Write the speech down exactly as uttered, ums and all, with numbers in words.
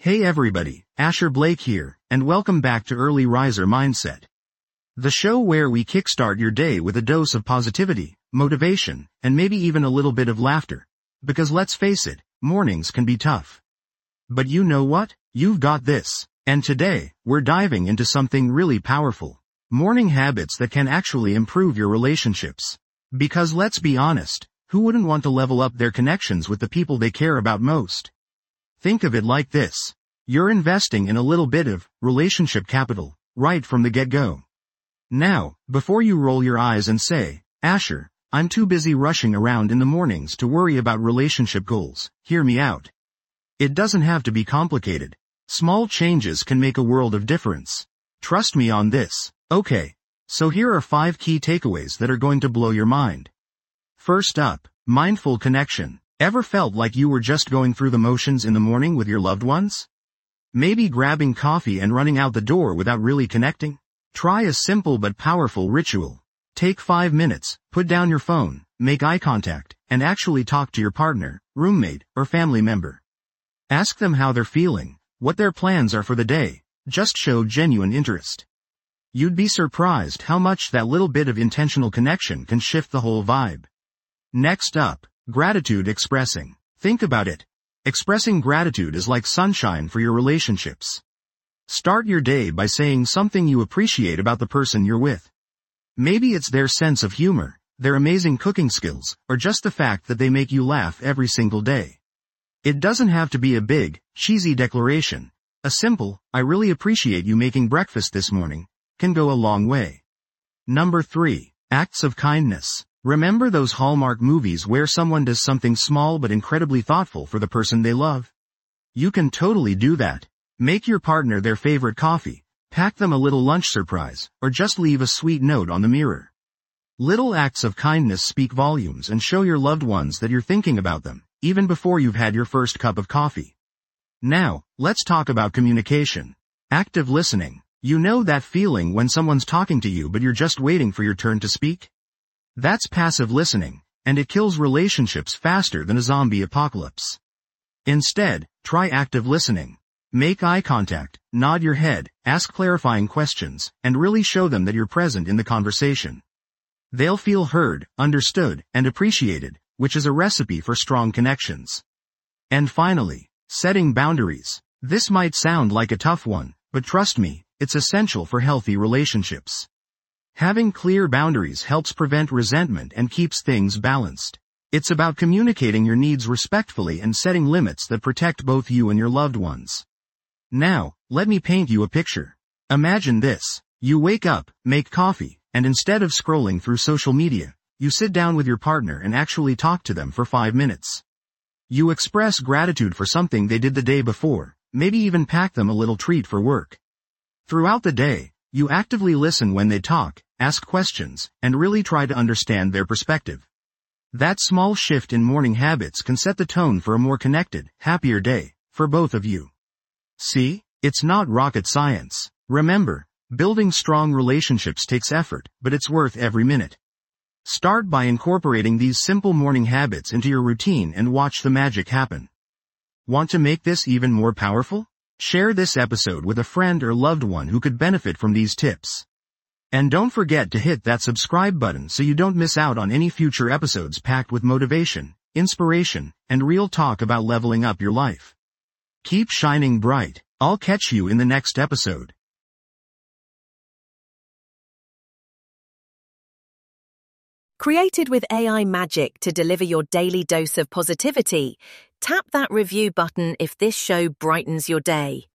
Hey everybody, Asher Blake here, and welcome back to Early Riser Mindset, the show where we kickstart your day with a dose of positivity, motivation, and maybe even a little bit of laughter. Because let's face it, mornings can be tough. But you know what? You've got this. And today, we're diving into something really powerful. Morning habits that can actually improve your relationships. Because let's be honest, who wouldn't want to level up their connections with the people they care about most? Think of it like this. You're investing in a little bit of relationship capital, right from the get-go. Now, before you roll your eyes and say, Asher, I'm too busy rushing around in the mornings to worry about relationship goals, hear me out. It doesn't have to be complicated. Small changes can make a world of difference. Trust me on this. Okay, so here are five key takeaways that are going to blow your mind. First up, mindful connection. Ever felt like you were just going through the motions in the morning with your loved ones? Maybe grabbing coffee and running out the door without really connecting? Try a simple but powerful ritual. Take five minutes, put down your phone, make eye contact, and actually talk to your partner, roommate, or family member. Ask them how they're feeling, what their plans are for the day. Just show genuine interest. You'd be surprised how much that little bit of intentional connection can shift the whole vibe. Next up, gratitude expressing. Think about it. Expressing gratitude is like sunshine for your relationships. Start your day by saying something you appreciate about the person you're with. Maybe it's their sense of humor, their amazing cooking skills, or just the fact that they make you laugh every single day. It doesn't have to be a big, cheesy declaration. A simple, I really appreciate you making breakfast this morning, can go a long way. Number three, acts of kindness. Remember those Hallmark movies where someone does something small but incredibly thoughtful for the person they love? You can totally do that. Make your partner their favorite coffee, pack them a little lunch surprise, or just leave a sweet note on the mirror. Little acts of kindness speak volumes and show your loved ones that you're thinking about them, even before you've had your first cup of coffee. Now, let's talk about communication. Active listening. You know that feeling when someone's talking to you but you're just waiting for your turn to speak? That's passive listening, and it kills relationships faster than a zombie apocalypse. Instead, try active listening. Make eye contact, nod your head, ask clarifying questions, and really show them that you're present in the conversation. They'll feel heard, understood, and appreciated, which is a recipe for strong connections. And finally, setting boundaries. This might sound like a tough one, but trust me, it's essential for healthy relationships. Having clear boundaries helps prevent resentment and keeps things balanced. It's about communicating your needs respectfully and setting limits that protect both you and your loved ones. Now, let me paint you a picture. Imagine this. You wake up, make coffee, and instead of scrolling through social media, you sit down with your partner and actually talk to them for five minutes. You express gratitude for something they did the day before, maybe even pack them a little treat for work. Throughout the day, you actively listen when they talk, ask questions, and really try to understand their perspective. That small shift in morning habits can set the tone for a more connected, happier day, for both of you. See? It's not rocket science. Remember, building strong relationships takes effort, but it's worth every minute. Start by incorporating these simple morning habits into your routine and watch the magic happen. Want to make this even more powerful? Share this episode with a friend or loved one who could benefit from these tips. And don't forget to hit that subscribe button so you don't miss out on any future episodes packed with motivation, inspiration, and real talk about leveling up your life. Keep shining bright. I'll catch you in the next episode. Created with A I magic to deliver your daily dose of positivity, tap that review button if this show brightens your day.